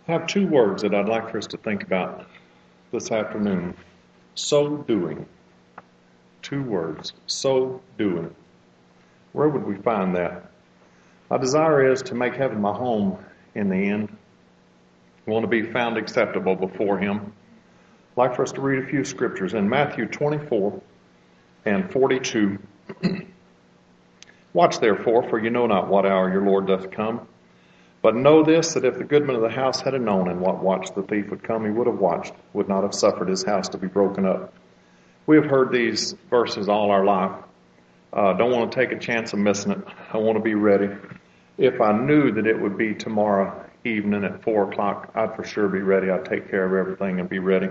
I have two words that I'd like for us to think about this afternoon. So doing. Two words. So doing. Where would we find that? My desire is to make heaven my home in the end. I want to be found acceptable before Him. I'd like for us to read a few scriptures. In Matthew 24 and 42. Watch therefore, for you know not what hour your Lord doth come. But know this, that if the goodman of the house had known in what watch the thief would come, he would have watched, would not have suffered his house to be broken up. We have heard these verses all our life. Don't want to take a chance of missing it. I want to be ready. If I knew that it would be tomorrow evening at 4 o'clock, I'd for sure be ready. I'd take care of everything and be ready.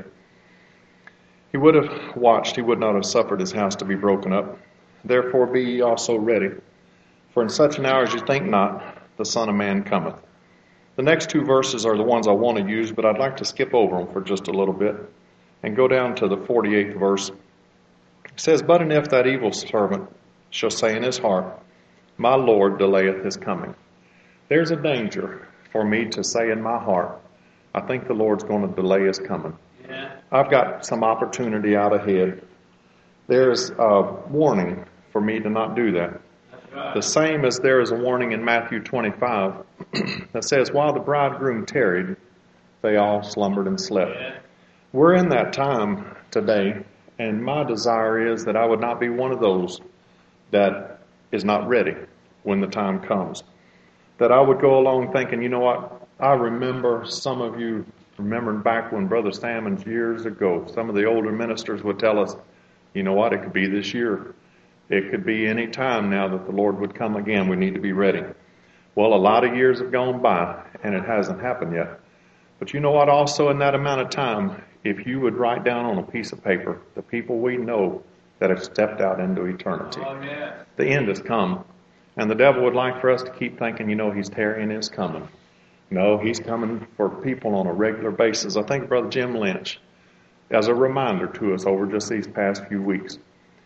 He would have watched, he would not have suffered his house to be broken up. Therefore be ye also ready. For in such an hour as you think not, the Son of Man cometh. The next two verses are the ones I want to use, but I'd like to skip over them for just a little bit and go down to the 48th verse. It says, But and if that evil servant shall say in his heart, My Lord delayeth his coming. There's a danger for me to say in my heart, I think the Lord's going to delay his coming. Yeah. I've got some opportunity out ahead. There's a warning for me to not do that. The same as there is a warning in Matthew 25 that says, While the bridegroom tarried, they all slumbered and slept. We're in that time today, and my desire is that I would not be one of those that is not ready when the time comes. That I would go along thinking, you know what, I remember some of you remembering back when Brother Salmons years ago, some of the older ministers would tell us, you know what, it could be this year. It could be any time now that the Lord would come again. We need to be ready. Well, a lot of years have gone by, and it hasn't happened yet. But you know what? Also in that amount of time, if you would write down on a piece of paper the people we know that have stepped out into eternity. Oh, yeah. The end has come. And the devil would like for us to keep thinking, you know, he's tarrying his coming. No, he's coming for people on a regular basis. I think Brother Jim Lynch, as a reminder to us over just these past few weeks,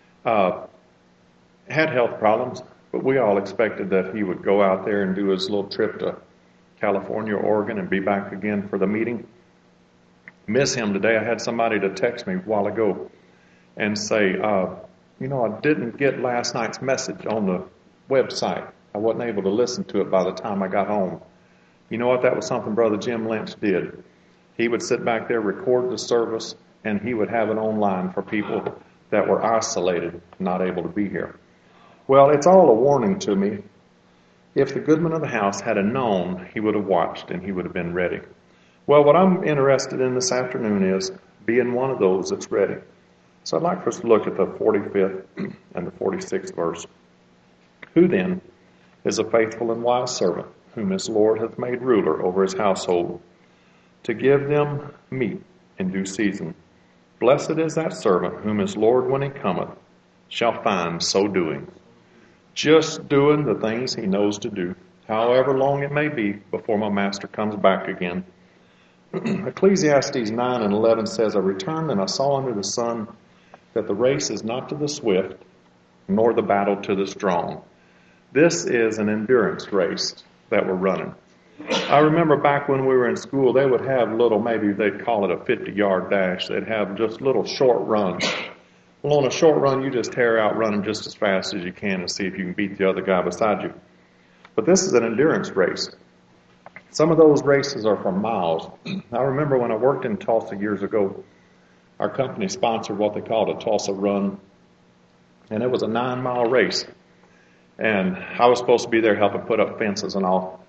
had health problems, but we all expected that he would go out there and do his little trip to California, Oregon, and be back again for the meeting. Miss him today. I had somebody to text me a while ago and say, you know, I didn't get last night's message on the website. I wasn't able to listen to it by the time I got home. You know what? That was something Brother Jim Lynch did. He would sit back there, record the service, and he would have it online for people that were isolated, not able to be here. Well, it's all a warning to me. If the goodman of the house had known, he would have watched and he would have been ready. Well, what I'm interested in this afternoon is being one of those that's ready. So I'd like for us to look at the 45th and the 46th verse. Who then is a faithful and wise servant, whom his Lord hath made ruler over his household, to give them meat in due season? Blessed is that servant, whom his Lord, when he cometh, shall find so doing. Just doing the things he knows to do, however long it may be before my master comes back again. Ecclesiastes 9 and 11 says, I returned and I saw under the sun that the race is not to the swift, nor the battle to the strong. This is an endurance race that we're running. I remember back when we were in school, they would have little, maybe they'd call it a 50-yard dash. They'd have just little short runs. Well, on a short run, you just tear out running just as fast as you can and see if you can beat the other guy beside you. But this is an endurance race. Some of those races are for miles. I remember when I worked in Tulsa years ago, our company sponsored what they called a Tulsa Run, and it was a 9-mile race. And I was supposed to be there helping put up fences and all.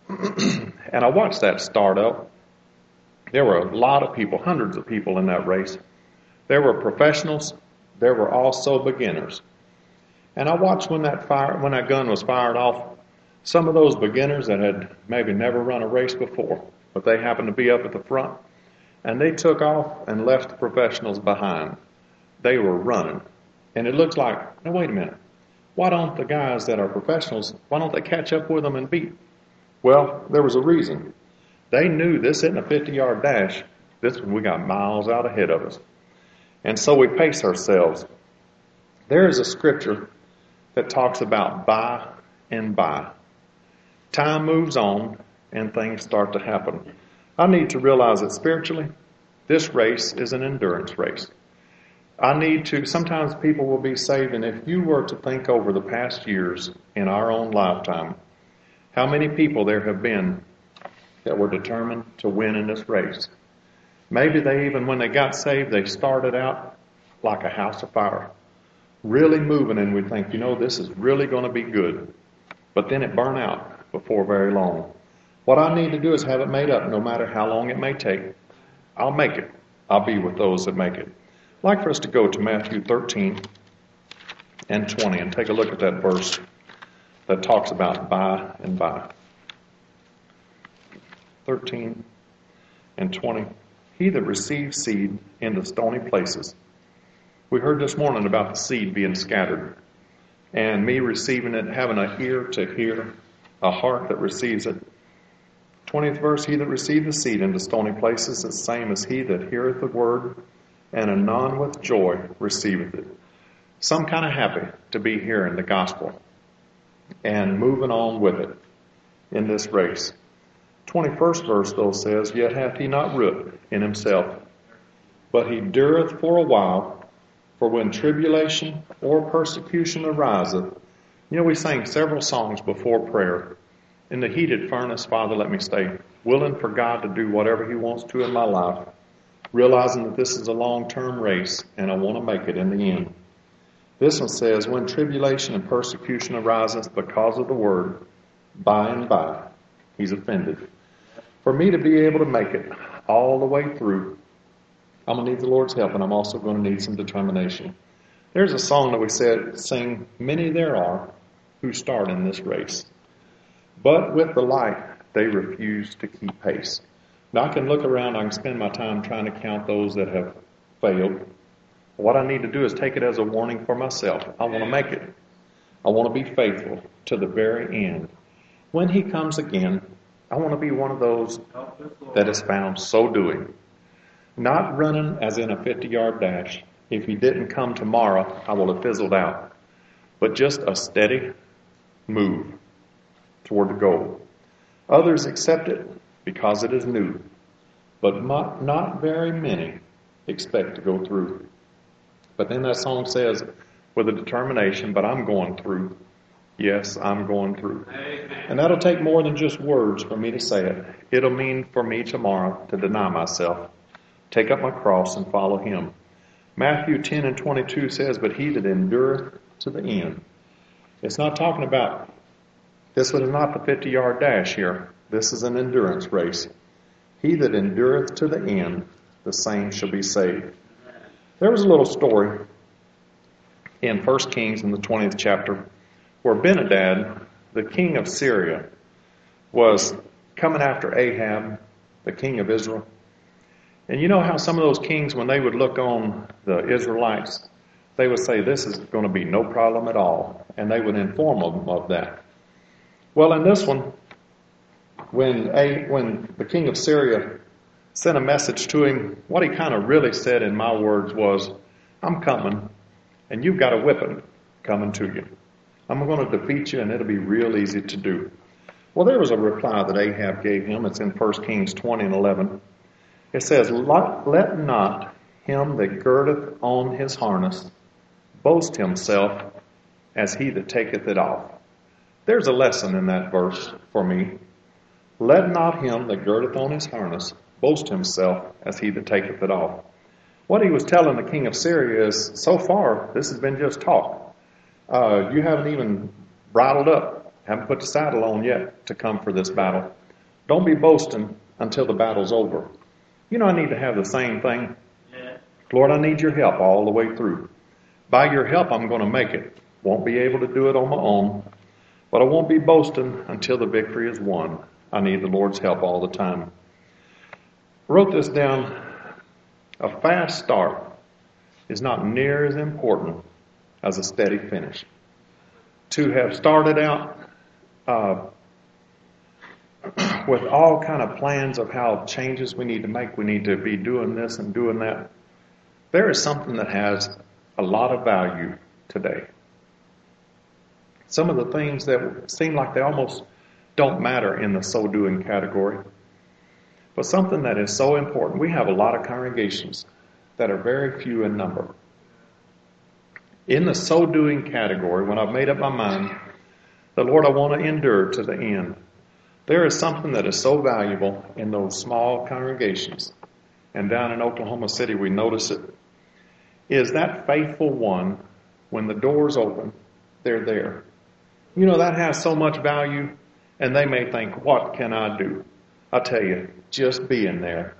And I watched that start up. There were a lot of people, hundreds of people in that race. There were professionals. There were also beginners. And I watched when that gun was fired off, some of those beginners that had maybe never run a race before, but they happened to be up at the front, and they took off and left the professionals behind. They were running. And it looked like, now wait a minute, why don't the guys that are professionals, why don't they catch up with them and beat? Well, there was a reason. They knew this isn't a 50-yard dash. We got miles out ahead of us. And so we pace ourselves. There is a scripture that talks about by and by. Time moves on and things start to happen. I need to realize that spiritually, this race is an endurance race. Sometimes people will be saved, and if you were to think over the past years in our own lifetime, how many people there have been that were determined to win in this race. Maybe when they got saved, they started out like a house of fire, really moving, and we think, this is really going to be good. But then it burned out before very long. What I need to do is have it made up, no matter how long it may take. I'll make it. I'll be with those that make it. I'd like for us to go to Matthew 13 and 20 and take a look at that verse that talks about by and by. 13 and 20. He that receives seed in the stony places. We heard this morning about the seed being scattered, and me receiving it, having an ear to hear, a heart that receives it. 20th verse, he that received the seed into stony places is the same as he that heareth the word, and anon with joy receiveth it. Some kind of happy to be hearing the gospel and moving on with it in this race. 21st verse, though, says, Yet hath he not root in himself, but he dureth for a while, for when tribulation or persecution ariseth. We sang several songs before prayer. In the heated furnace, Father, let me stay willing for God to do whatever he wants to in my life, realizing that this is a long-term race and I want to make it in the end. This one says, when tribulation and persecution arises because of the word, by and by, he's offended. For me to be able to make it all the way through, I'm going to need the Lord's help, and I'm also going to need some determination. There's a song that we sing, many there are who start in this race, but with the light they refuse to keep pace. Now I can look around, I can spend my time trying to count those that have failed. What I need to do is take it as a warning for myself. I want to make it. I want to be faithful to the very end. When he comes again, I want to be one of those that is found so doing. Not running as in a 50-yard dash. If he didn't come tomorrow, I will have fizzled out. But just a steady move toward the goal. Others accept it because it is new. But not very many expect to go through. But then that song says, with a determination, but I'm going through. Yes, I'm going through. And that'll take more than just words for me to say it. It'll mean for me tomorrow to deny myself, take up my cross and follow him. Matthew 10 and 22 says, but he that endureth to the end. It's not talking about, this is not the 50-yard dash here. This is an endurance race. He that endureth to the end, the same shall be saved. There was a little story in 1 Kings in the 20th chapter where Ben-Hadad, the king of Syria, was coming after Ahab, the king of Israel. And you know how some of those kings, when they would look on the Israelites, they would say, this is going to be no problem at all. And they would inform them of that. Well, in this one, when the king of Syria sent a message to him, what he kind of really said in my words was, I'm coming, and you've got a whipping coming to you. I'm going to defeat you, and it'll be real easy to do. Well, there was a reply that Ahab gave him. It's in 1 Kings 20 and 11. It says, let not him that girdeth on his harness boast himself as he that taketh it off. There's a lesson in that verse for me. Let not him that girdeth on his harness boast himself as he that taketh it off. What he was telling the king of Syria is, so far, this has been just talk. You haven't even bridled up, haven't put the saddle on yet to come for this battle. Don't be boasting until the battle's over. I need to have the same thing. Yeah. Lord, I need your help all the way through. By your help, I'm going to make it. Won't be able to do it on my own, but I won't be boasting until the victory is won. I need the Lord's help all the time. I wrote this down. A fast start is not near as important as a steady finish. To have started out with all kind of plans of how changes we need to make, we need to be doing this and doing that, there is something that has a lot of value today. Some of the things that seem like they almost don't matter in the so-doing category. But something that is so important, we have a lot of congregations that are very few in number. In the so-doing category, when I've made up my mind, the Lord, I want to endure to the end. There is something that is so valuable in those small congregations. And down in Oklahoma City, we notice it. Is that faithful one, when the doors open, they're there. You know, that has so much value, and they may think, what can I do? I tell you, just being there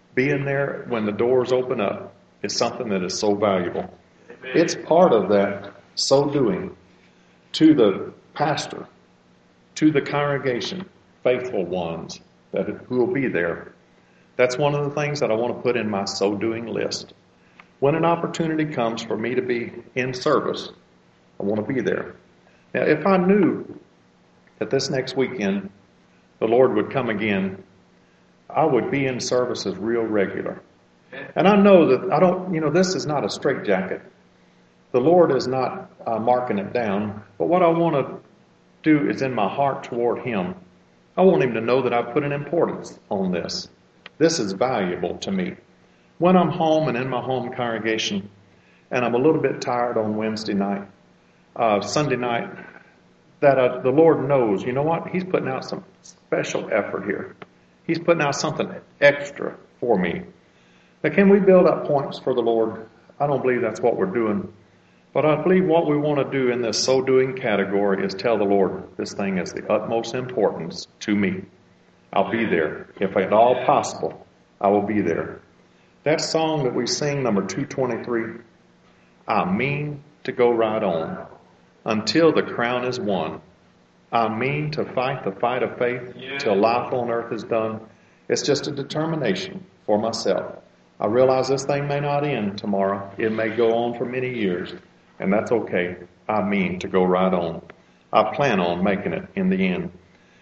when the doors open up is something that is so valuable. Amen. It's part of that so doing to the pastor, to the congregation, faithful ones who will be there. That's one of the things that I want to put in my so doing list. When an opportunity comes for me to be in service, I want to be there. Now, if I knew that this next weekend the Lord would come again, I would be in services real regular. And I know that this is not a straitjacket. The Lord is not marking it down. But what I want to do is in my heart toward Him. I want Him to know that I put an importance on this. This is valuable to me. When I'm home and in my home congregation, and I'm a little bit tired on Wednesday night, Sunday night, that the Lord knows, you know what? He's putting out some special effort here. He's putting out something extra for me. Now, can we build up points for the Lord? I don't believe that's what we're doing. But I believe what we want to do in this so-doing category is tell the Lord this thing is the utmost importance to me. I'll be there. If at all possible, I will be there. That song that we sing, number 223, I mean to go right on until the crown is won. I mean to fight the fight of faith till life on earth is done. It's just a determination for myself. I realize this thing may not end tomorrow. It may go on for many years, and that's okay. I mean to go right on. I plan on making it in the end.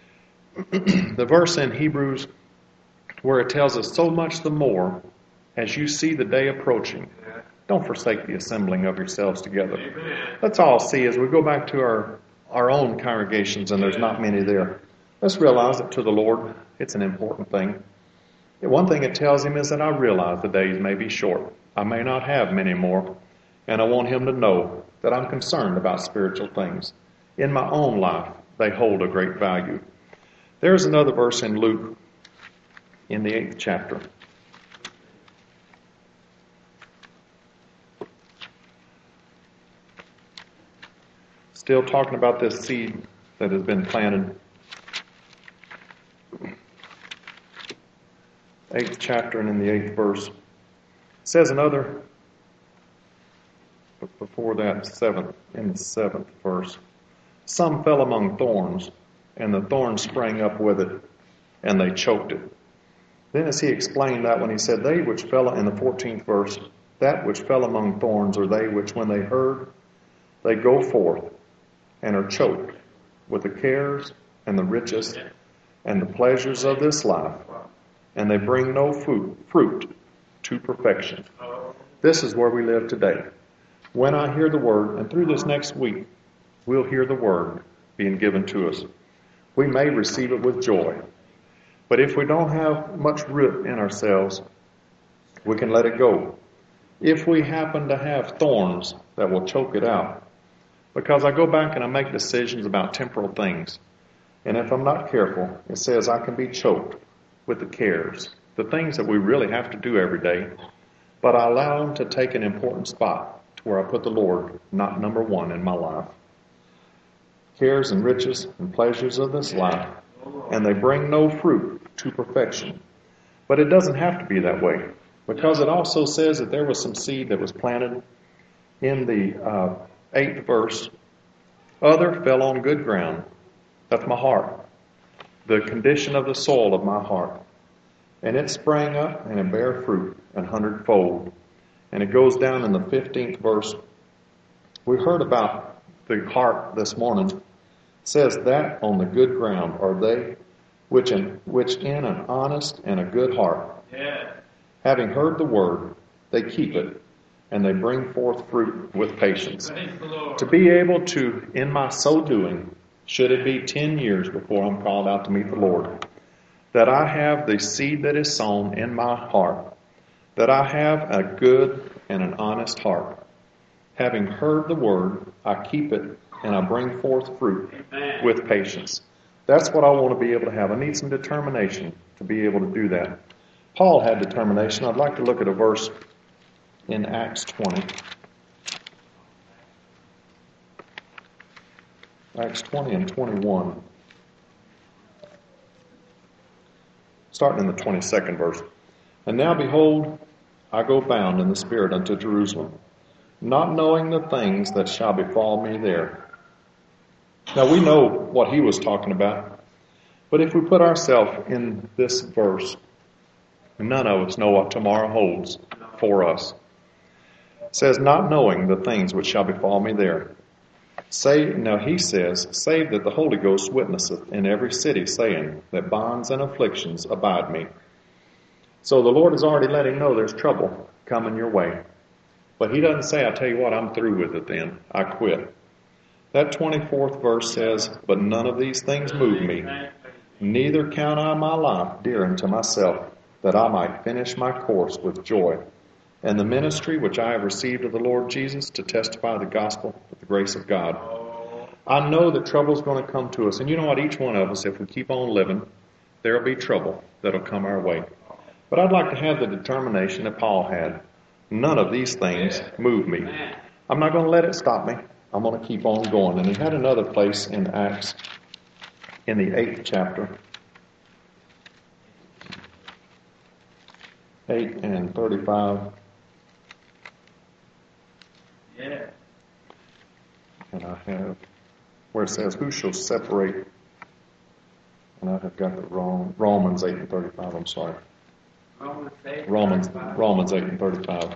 The verse in Hebrews where it tells us so much the more as you see the day approaching. Don't forsake the assembling of yourselves together. Amen. Let's all see as we go back to our own congregations, and there's not many there. Let's realize that to the Lord, it's an important thing. One thing it tells Him is that I realize the days may be short. I may not have many more, and I want Him to know that I'm concerned about spiritual things. In my own life, they hold a great value. There's another verse in Luke in the 8th chapter. Still talking about this seed that has been planted. 8th chapter and in the 8th verse. It says another, but before that, in the 7th verse. Some fell among thorns, and the thorns sprang up with it, and they choked it. Then as he explained that when he said, they which fell in the 14th verse, that which fell among thorns are they which when they heard, they go forth and are choked with the cares and the riches and the pleasures of this life, and they bring no fruit to perfection. This is where we live today. When I hear the word, and through this next week, we'll hear the word being given to us. We may receive it with joy. But if we don't have much root in ourselves, we can let it go. If we happen to have thorns that will choke it out, because I go back and I make decisions about temporal things, and if I'm not careful, it says I can be choked with the cares, the things that we really have to do every day, but I allow them to take an important spot to where I put the Lord not number one in my life. Cares and riches and pleasures of this life, and they bring no fruit to perfection. But it doesn't have to be that way, because it also says that there was some seed that was planted in the 8th verse. Other fell on good ground. That's my heart. The condition of the soil of my heart. And it sprang up and it bare fruit 100-fold. And it goes down in the 15th verse. We heard about the heart this morning. It says that on the good ground are they which in an honest and a good heart, having heard the word, they keep it, and they bring forth fruit with patience. To be able to, in my so doing, should it be 10 years before I'm called out to meet the Lord, that I have the seed that is sown in my heart, that I have a good and an honest heart. Having heard the word, I keep it, and I bring forth fruit with patience. That's what I want to be able to have. I need some determination to be able to do that. Paul had determination. I'd like to look at a verse in Acts 20. Acts 20 and 21. Starting in the 22nd verse. And now behold, I go bound in the Spirit unto Jerusalem, not knowing the things that shall befall me there. Now we know what he was talking about, but if we put ourselves in this verse, none of us know what tomorrow holds for us. It says, not knowing the things which shall befall me there. Now he says, save that the Holy Ghost witnesseth in every city, saying that bonds and afflictions abide me. So the Lord has already let him know there's trouble coming your way. But he doesn't say, I tell you what, I'm through with it then. I quit. That 24th verse says, but none of these things move me. Neither count I my life dear unto myself, that I might finish my course with joy, and the ministry which I have received of the Lord Jesus to testify the gospel with the grace of God. I know that trouble is going to come to us. And you know what? Each one of us, if we keep on living, there will be trouble that will come our way. But I'd like to have the determination that Paul had. None of these things move me. I'm not going to let it stop me. I'm going to keep on going. And he had another place in Acts, in the 8th chapter, 8 and 35. Yeah. And I have where it says, who shall separate? And I have got the wrong, Romans 8 and 35, I'm sorry. Romans 8 and 35.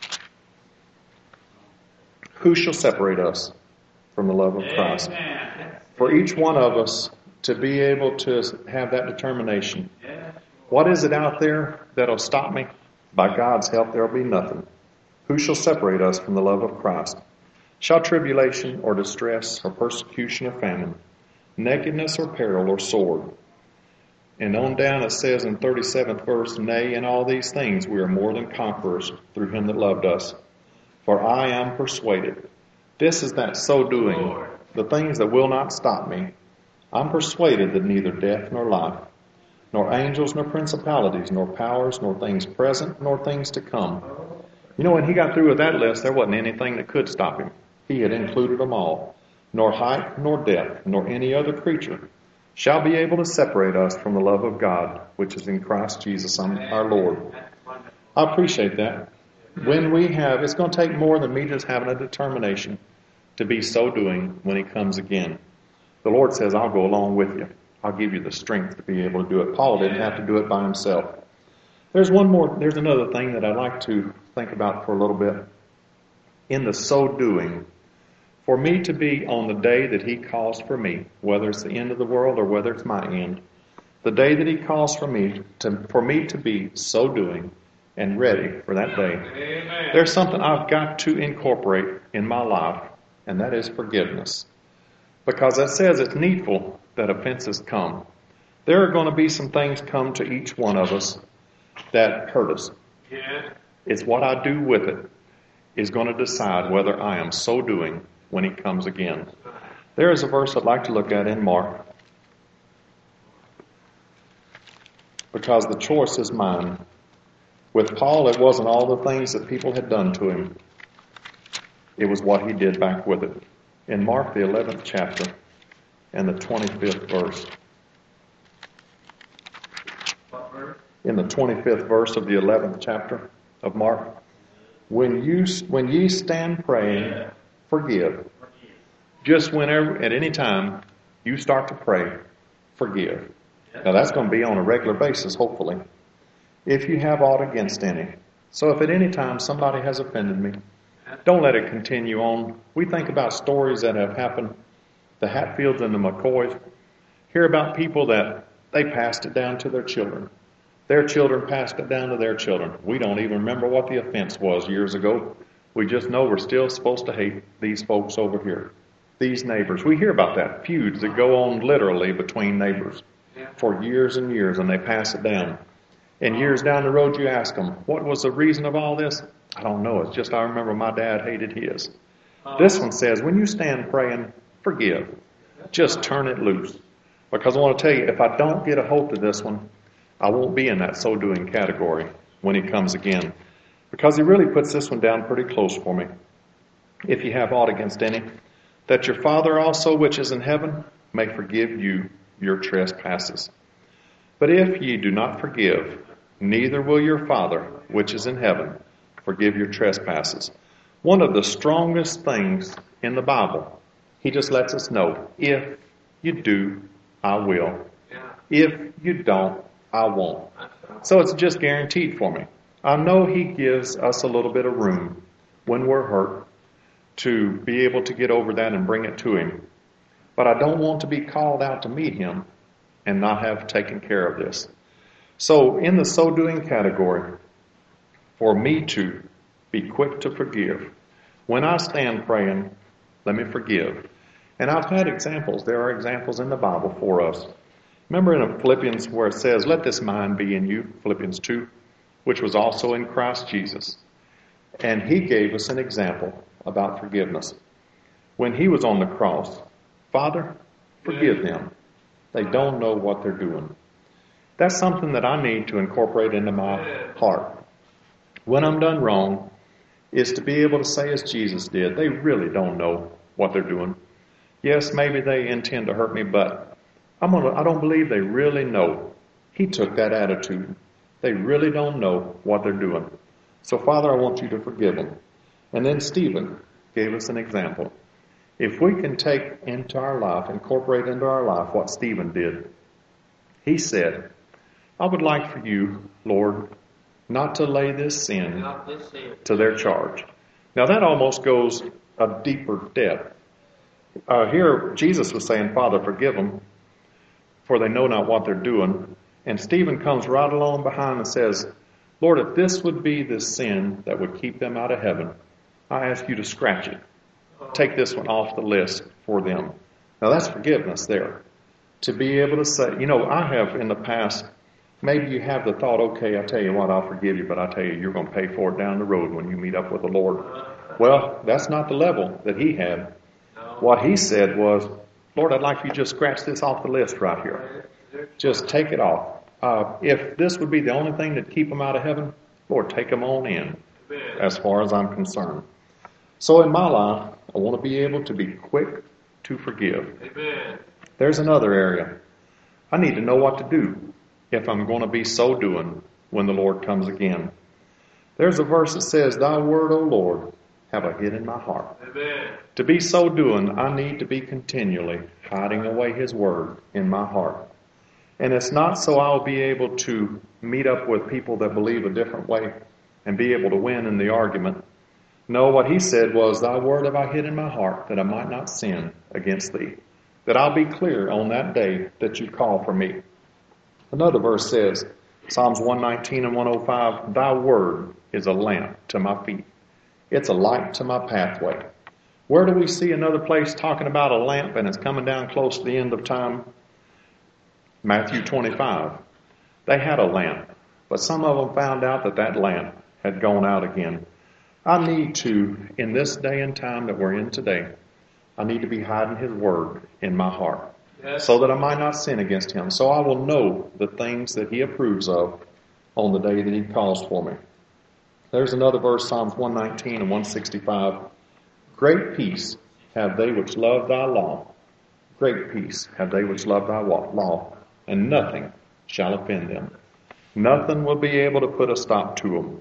Who shall separate us from the love of Christ? For each one of us to be able to have that determination. What is it out there that'll stop me? By God's help, there'll be nothing. Who shall separate us from the love of Christ? Shall tribulation or distress or persecution or famine, nakedness or peril or sword? And on down it says in 37th verse, nay, in all these things we are more than conquerors through him that loved us. For I am persuaded. This is that so doing, the things that will not stop me. I'm persuaded that neither death nor life, nor angels nor principalities, nor powers, nor things present, nor things to come. You know, when he got through with that list, there wasn't anything that could stop him. He had included them all. Nor height, nor depth, nor any other creature shall be able to separate us from the love of God, which is in Christ Jesus our Lord. I appreciate that. When we have, it's going to take more than me just having a determination to be so doing when he comes again. The Lord says, I'll go along with you. I'll give you the strength to be able to do it. Paul didn't have to do it by himself. There's another thing that I'd like to think about for a little bit. In the so doing, for me to be on the day that he calls for me, whether it's the end of the world or whether it's my end, the day that he calls for me to be so doing and ready for that day, amen, there's something I've got to incorporate in my life, and that is forgiveness. Because it says it's needful that offenses come. There are going to be some things come to each one of us that hurt us. Yeah. It's what I do with it is going to decide whether I am so doing when he comes again. There is a verse I'd like to look at in Mark, because the choice is mine. With Paul, it wasn't all the things that people had done to him. It was what he did back with it. In Mark, the 11th chapter and the 25th verse. In the 25th verse of the 11th chapter of Mark, when ye stand praying, forgive. Just whenever, at any time, you start to pray, forgive. Now that's going to be on a regular basis, hopefully. If you have aught against any. So if at any time somebody has offended me, don't let it continue on. We think about stories that have happened, the Hatfields and the McCoys. Hear about people that they passed it down to their children. Their children passed it down to their children. We don't even remember what the offense was years ago. We just know we're still supposed to hate these folks over here, these neighbors. We hear about that, feuds that go on literally between neighbors. for years and years, and they pass it down. And years down the road, you ask them, what was the reason of all this? I don't know. It's just I remember my dad hated his. This one says, when you stand praying, forgive. Just turn it loose. Because I want to tell you, if I don't get a hold of this one, I won't be in that so-doing category when he comes again. Because he really puts this one down pretty close for me. If you have aught against any, that your Father also which is in heaven may forgive you your trespasses. But if ye do not forgive, neither will your Father which is in heaven forgive your trespasses. One of the strongest things in the Bible, he just lets us know, if you do, I will. If you don't, I won't. So it's just guaranteed for me. I know he gives us a little bit of room when we're hurt to be able to get over that and bring it to him. But I don't want to be called out to meet him and not have taken care of this. So in the so-doing category, for me to be quick to forgive. When I stand praying, let me forgive. And I've had examples. There are examples in the Bible for us. Remember in Philippians where it says, let this mind be in you, Philippians 2, which was also in Christ Jesus. And he gave us an example about forgiveness. When he was on the cross, Father, forgive them. They don't know what they're doing. That's something that I need to incorporate into my heart. When I'm done wrong, is to be able to say as Jesus did, they really don't know what they're doing. Yes, maybe they intend to hurt me, but I don't believe they really know. He took that attitude. They really don't know what they're doing. So, Father, I want you to forgive them. And then Stephen gave us an example. If we can take into our life, incorporate into our life what Stephen did, he said, I would like for you, Lord, not to lay this sin to their charge. Now that almost goes a deeper depth. Here Jesus was saying, Father, forgive them, for they know not what they're doing. And Stephen comes right along behind and says, Lord, if this would be the sin that would keep them out of heaven, I ask you to scratch it. Take this one off the list for them. Now that's forgiveness there. To be able to say, I have in the past, maybe you have the thought, okay, I tell you what, I'll forgive you, but I tell you, you're going to pay for it down the road when you meet up with the Lord. Well, that's not the level that he had. What he said was, Lord, I'd like you to just scratch this off the list right here. Just take it off. If this would be the only thing that keep them out of heaven, Lord, take them on in, as far as I'm concerned. So in my life, I want to be able to be quick to forgive. Amen. There's another area. I need to know what to do if I'm going to be so doing when the Lord comes again. There's a verse that says, Thy word, O Lord, have I hid in my heart. Amen. To be so doing, I need to be continually hiding away his word in my heart. And it's not so I'll be able to meet up with people that believe a different way and be able to win in the argument. No, what he said was, Thy word have I hid in my heart, that I might not sin against thee. That I'll be clear on that day that you call for me. Another verse says, Psalms 119 and 105, Thy word is a lamp to my feet. It's a light to my pathway. Where do we see another place talking about a lamp and it's coming down close to the end of time? Matthew 25. They had a lamp, but some of them found out that lamp had gone out again. I need to, in this day and time that we're in today, I need to be hiding his word in my heart. Yes. So that I might not sin against him. So I will know the things that he approves of on the day that he calls for me. There's another verse, Psalms 119 and 165. Great peace have they which love thy law. Great peace have they which love thy law. And nothing shall offend them. Nothing will be able to put a stop to them.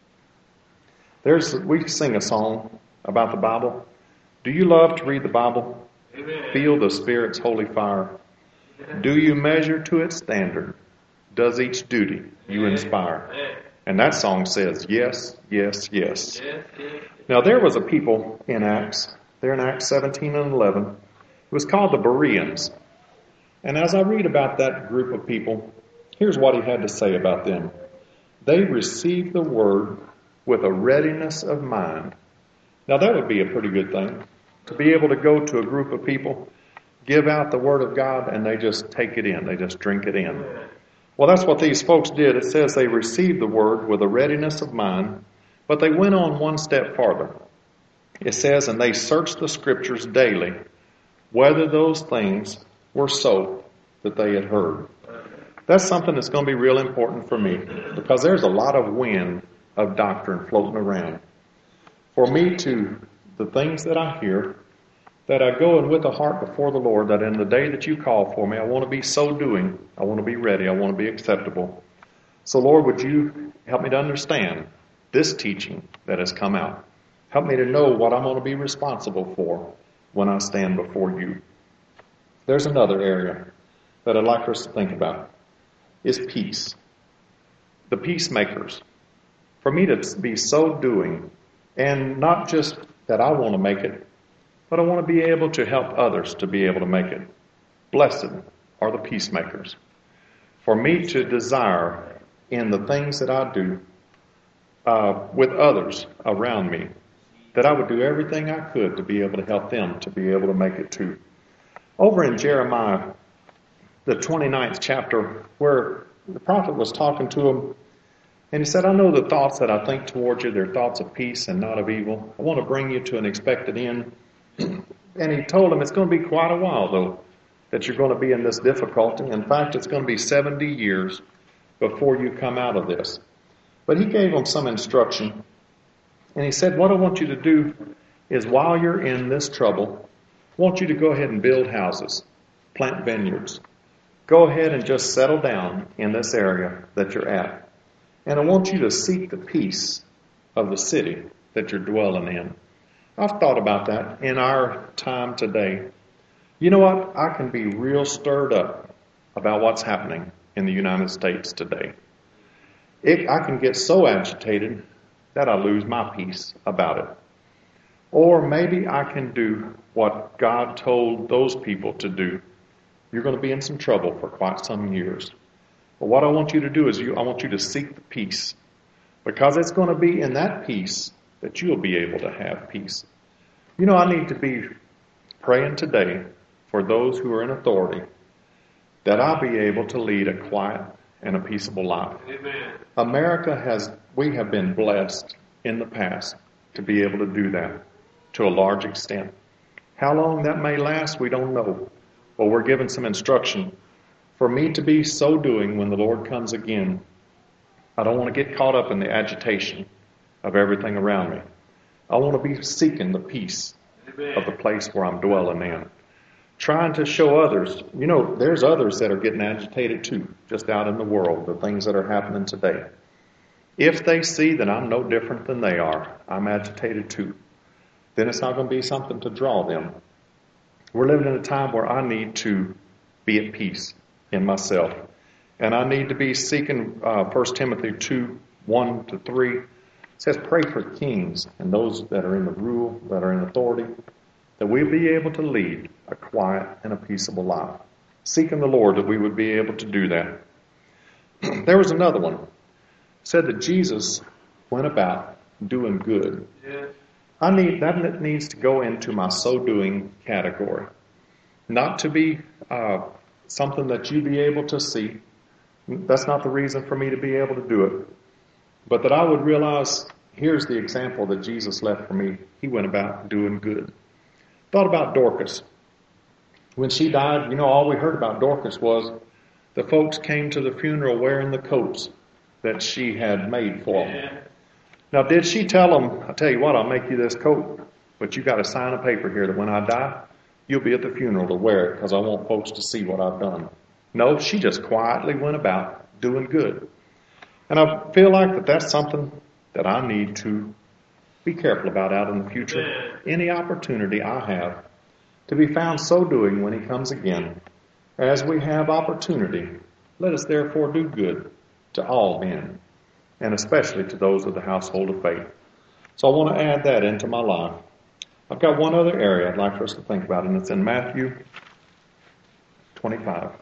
We sing a song about the Bible. Do you love to read the Bible? Amen. Feel the Spirit's holy fire. Amen. Do you measure to its standard? Does each duty you inspire? Amen. And that song says, yes, yes, yes. Now there was a people in Acts, there in Acts 17 and 11. It was called the Bereans. And as I read about that group of people, here's what he had to say about them. They received the word with a readiness of mind. Now that would be a pretty good thing. To be able to go to a group of people give out the Word of God and they just take it in. They just drink it in. Well, that's what these folks did. It says they received the Word with a readiness of mind, but they went on one step farther. It says, and they searched the Scriptures daily, whether those things were so that they had heard. That's something that's going to be real important for me, because there's a lot of wind of doctrine floating around. For me to, the things that I hear, that I go in with a heart before the Lord, that in the day that you call for me, I want to be so doing, I want to be ready, I want to be acceptable. So Lord, would you help me to understand this teaching that has come out? Help me to know what I'm going to be responsible for when I stand before you. There's another area that I'd like for us to think about, is peace. The peacemakers. For me to be so doing, and not just that I want to make it, but I want to be able to help others to be able to make it. Blessed are the peacemakers. For me to desire in the things that I do with others around me, that I would do everything I could to be able to help them to be able to make it too. Over in Jeremiah, the 29th chapter, where the prophet was talking to him, and he said, I know the thoughts that I think towards you, they're thoughts of peace and not of evil. I want to bring you to an expected end. And he told him it's going to be quite a while, though, that you're going to be in this difficulty. In fact, it's going to be 70 years before you come out of this. But he gave him some instruction. And he said, what I want you to do is while you're in this trouble, I want you to go ahead and build houses, plant vineyards. Go ahead and just settle down in this area that you're at. And I want you to seek the peace of the city that you're dwelling in. I've thought about that in our time today. You know what? I can be real stirred up about what's happening in the United States today. I can get so agitated that I lose my peace about it. Or maybe I can do what God told those people to do. You're going to be in some trouble for quite some years. But what I want you to do is I want you to seek the peace. Because it's going to be in that peace that you'll be able to have peace. You know, I need to be praying today for those who are in authority, that I'll be able to lead a quiet and a peaceable life. Amen. We have been blessed in the past to be able to do that to a large extent. How long that may last, we don't know. But we're given some instruction. For me to be so doing when the Lord comes again, I don't want to get caught up in the agitation of everything around me. I want to be seeking the peace of the place where I'm dwelling in. Trying to show others, you know, there's others that are getting agitated too, just out in the world, the things that are happening today. If they see that I'm no different than they are, I'm agitated too, then it's not going to be something to draw them. We're living in a time where I need to be at peace in myself. And I need to be seeking 1 Timothy 2, 1-3. It says, pray for kings and those that are in the rule, that are in authority, that we'll be able to lead a quiet and a peaceable life. Seeking the Lord that we would be able to do that. There was another one. It said that Jesus went about doing good. Yeah. That needs to go into my so-doing category. Not to be something that you be able to see. That's not the reason for me to be able to do it. But that I would realize, here's the example that Jesus left for me. He went about doing good. Thought about Dorcas. When she died, you know, all we heard about Dorcas was the folks came to the funeral wearing the coats that she had made for them. Yeah. Now, did she tell them, I'll tell you what, I'll make you this coat, but you got to sign a paper here that when I die, you'll be at the funeral to wear it because I want folks to see what I've done. No, she just quietly went about doing good. And I feel like that's something that I need to be careful about out in the future. Amen. Any opportunity I have to be found so doing when he comes again. As we have opportunity, let us therefore do good to all men, and especially to those of the household of faith. So I want to add that into my life. I've got one other area I'd like for us to think about, and it's in Matthew 25.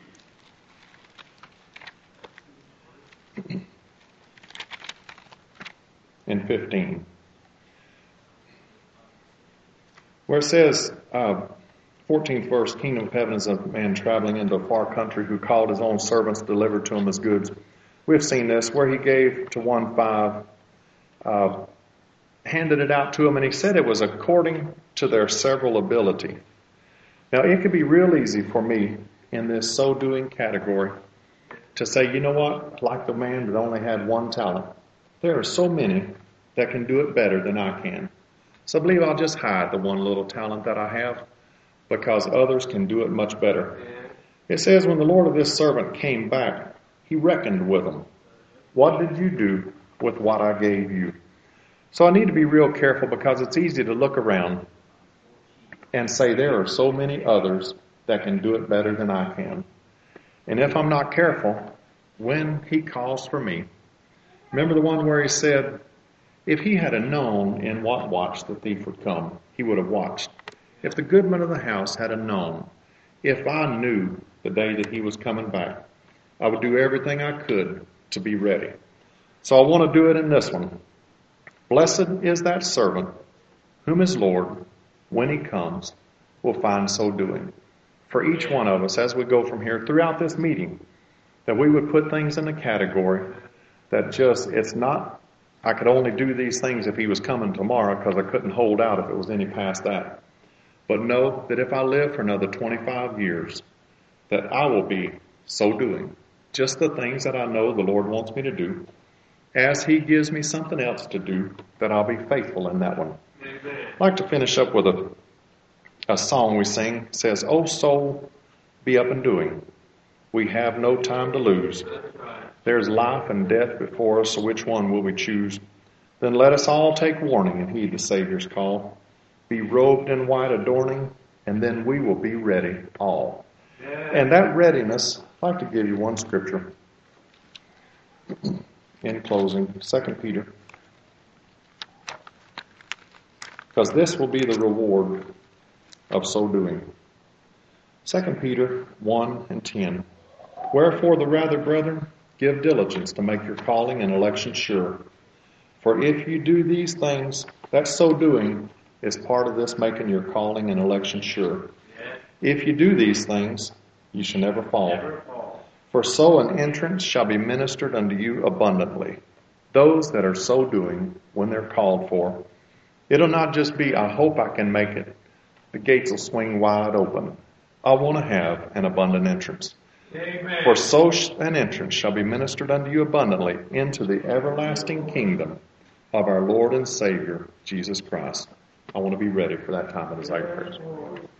And 15. Where it says, 14th verse, kingdom of heaven is a man traveling into a far country who called his own servants, delivered to him his goods. We have seen this where he gave to one 5, handed it out to him, and he said it was according to their several ability. Now, it could be real easy for me in this so-doing category to say, you know what, like the man that only had 1 talent, there are so many that can do it better than I can. So I believe I'll just hide the 1 little talent that I have because others can do it much better. It says, when the Lord of this servant came back, he reckoned with them. What did you do with what I gave you? So I need to be real careful because it's easy to look around and say there are so many others that can do it better than I can. And if I'm not careful, when he calls for me, remember the one where he said, if he had known in what watch the thief would come, he would have watched. If the goodman of the house had known, if I knew the day that he was coming back, I would do everything I could to be ready. So I want to do it in this one. Blessed is that servant whom his Lord, when he comes, will find so doing. For each one of us, as we go from here throughout this meeting, that we would put things in the category that just, it's not, I could only do these things if he was coming tomorrow because I couldn't hold out if it was any past that. But know that if I live for another 25 years, that I will be so doing just the things that I know the Lord wants me to do. As he gives me something else to do, that I'll be faithful in that one. Amen. I'd like to finish up with a song we sing. It says, "O soul, be up and doing. We have no time to lose. There's life and death before us, so which one will we choose? Then let us all take warning and heed the Savior's call. Be robed in white adorning, and then we will be ready all." And that readiness, I'd like to give you one scripture in closing, 2 Peter. Because this will be the reward of so doing. 2 Peter 1 and 10. Wherefore the rather, brethren, give diligence to make your calling and election sure. For if you do these things, that so doing is part of this making your calling and election sure. If you do these things, you shall never fall. For so an entrance shall be ministered unto you abundantly. Those that are so doing when they're called for. It'll not just be, I hope I can make it. The gates will swing wide open. I want to have an abundant entrance. Amen. For so an entrance shall be ministered unto you abundantly into the everlasting kingdom of our Lord and Savior, Jesus Christ. I want to be ready for that time of desire.